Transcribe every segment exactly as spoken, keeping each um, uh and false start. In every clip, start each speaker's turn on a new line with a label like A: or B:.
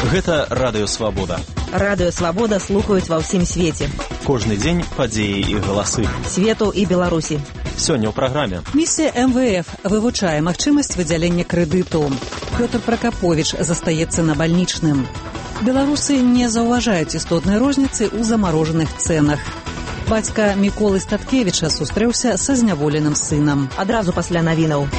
A: Гэта Радыё Свабода.
B: Радыё Свабода слухаюць ва ўсім свеце.
A: Кожны дзень падзеі і галасы.
B: Свету і Беларусі.
A: Сёння ў праграме.
C: Місія эм вэ эф вывучае магчымасць выдзялення крэдыту. Пётр Пракаповіч застаецца на бальнічным. Беларусы не заўважаюць істотнай розніцы ў замарожаных цэнах. Бацька Міколы Статкевіча сустрэўся са зняволеным сынам.
B: Адразу пасля навінаў.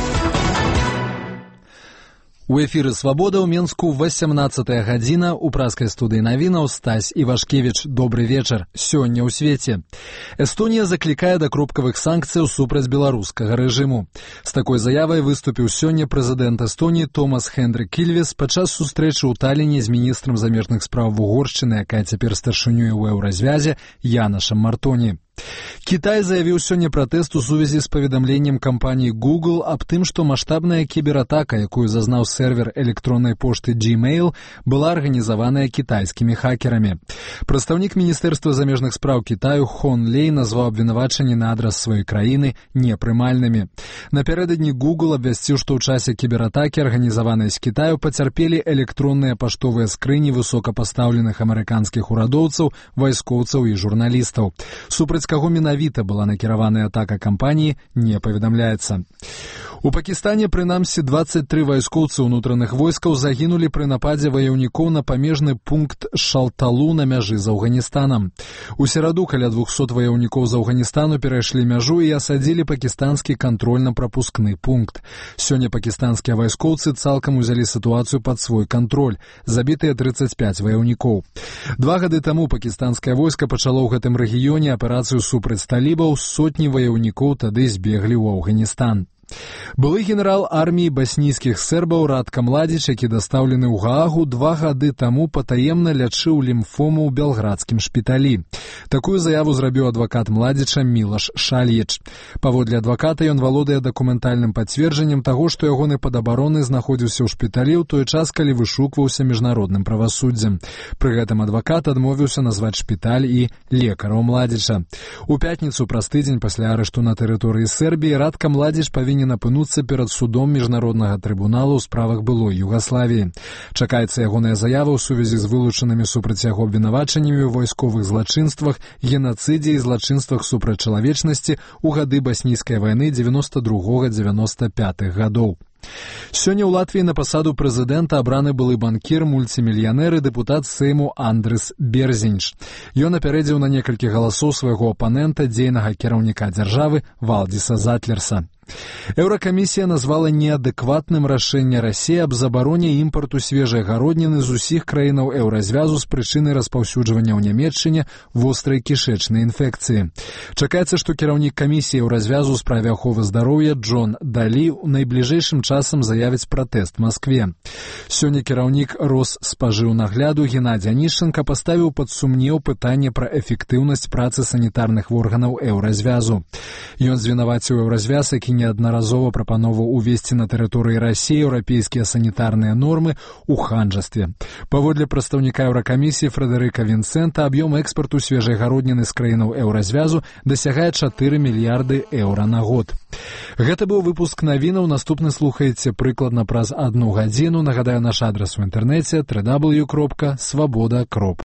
D: У эфіры «Свабода» ў Менску васямнаццатая гадзіна. У праскай студыі навінаў Стась Івашкевіч. Добры вечар. Сёння ў свеце. Эстонія заклікае да кропкавых санкцыяў супраць беларускага рэжыму. З такой заявай выступіў сёння прэзідэнт Эстоніі Томас Хендрик Ілвес падчас сустрэчы ў Таліне з міністрам замежных спраў Угоршчыны, якая цяпер старшынюе ў еўразвязе, Янашам Мартоні. Кітай заявіў сёння пратэст у сувязі з паведамленнем кампаніі Google аб тым, што маштабная кібератака, якую зазнаў сервер электроннай пошты Gmail, была арганізаваная кітайскімі хакерамі. Прадстаўнік Міністэрства замежных спраў Кітаю Хон Лей назваў абвінавачанні на адрас сваёй краіны непрымальнымі. Напярэдадні Google абвясціў, што ў часе кібератакі, арганізаванай з Кітаю, пацярпелі электронныя паштовыя скрыні высокапастаўленых амерыканскіх урадоўцаў, вайскоўцаў і журналістаў. Супраць каго менавіта была накіраваная атака кампаніі, не паведамляецца. У Пакістане, прынамсі, дваццаць тры вайскоўцы ўнутраных войскаў загінулі пры нападзе ваяўнікоў на памежны пункт Шалталу на мяжы з Афганістанам. У сераду каля двухсот ваяўнікоў з Афганістану перайшлі мяжу і асадзілі пакістанскі кантрольна-прапускны пункт. Сёння пакістанскія вайскоўцы цалкам узялі сітуацыю пад свой кантроль. Забітыя трыццаць пяць ваяўнікоў. Два гады таму пакістанскае войска пачало ў гэтым рэгіёне аперацыю супраць талібаў, сотні ваяўнікоў тады збеглі ў Афганістан. Былы генерал арміі баснійскіх сербаў Радка Младзіч, які дастаўлены ў Гаагу, два гады таму патаемна лячыў лімфому ў белградскім шпіталі. Такую заяву зрабіў адвакат Младзіча Мілаш Шальіч. Паводле адваката ён валодае дакументальным пацверджаннем таго, што ягоны падабароны знаходзіўся ў шпіталі ў той час, калі вышукваўся міжнародным правасуддзем. Пры гэтым адвакат адмовіўся назваць шпіталь і лекараў Младзіча. У пятніцу, праз тыдзень пасля арышту на тэрыторыі Сербіі, Радка Младзіч павінен апынуцца перад судом міжнароднага трыбуналу ў справах былой Югаславіі. Чакаецца ягоная заява ў сувязі з вылучанымі супраць яго абвінавачаннямі ў вайсковых злачынствах, генацыдзе і злачынствах супраць чалавечнасці ў гады баснійскай вайны дзевяноста другога — дзевяноста пятых гадоў. Сёння ў Латвіі на пасаду прэзідэнта абраны былы банкір, мульцімільянер і дэпутат Сейму Андрыс Берзінч. Ён апярэдзіў на некалькі галасоў свайго апанента, дзейнага кіраўніка дзяржавы Валдзіса Затлерса. Еўракамісія назвала неадэкватным рашэнне Расіі аб забароне імпарту свежай гародніны з усіх краінаў еўразвязу з прычыны распаўсюджвання ў Нямецчыне вострай кішэчнай інфекцыі. Чакаецца, што кіраўнік камісіі еўразвязу ў справе аховы здароўя Джон Далі ў найбліжэйшым часам заявіць пратэст Маскве. Сёння кіраўнік Росспажыўнагляду Геннадзь Анішченка паставіў пад сумнеў пытанне пра эфектыўнасць працы санітарных органаў еўразвязу. Ён звінаваціў еўразвяз, які неаднаразова прапановаў увесці на тэрыторыі Расіі еўрапейскія санітарныя нормы ў ханджастве. Паводле прадстаўніка еўракамісіі Фрэдэрыка Вінцэнта, аб'ём экспарту свежай гародніны з краінаў еўразвязу дасягае чатыры мільярды еўра на год. Гэта быў выпуск навінаў. Наступны слухаеце прыкладна праз адну гадзіну. Нагадаю, наш адрас у інтэрнэце дабл ю дабл ю дабл ю кропка свабода кропка